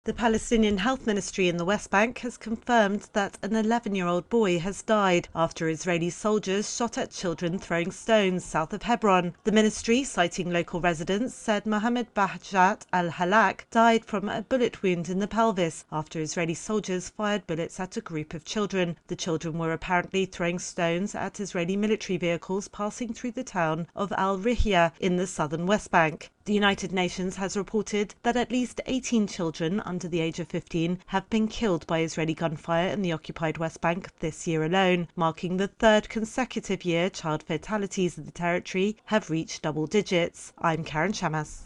The Palestinian Health Ministry in the West Bank has confirmed that an 11-year-old boy has died after Israeli soldiers shot at children throwing stones south of Hebron. The ministry, citing local residents, said Mohammed Bahjat al-Halak died from a bullet wound in the pelvis after Israeli soldiers fired bullets at a group of children. The children were apparently throwing stones at Israeli military vehicles passing through the town of Al-Rihya in the southern West Bank. The United Nations has reported that at least 18 children under the age of 15 have been killed by Israeli gunfire in the occupied West Bank this year alone, marking the third consecutive year child fatalities in the territory have reached double digits. I'm Karen Shamas.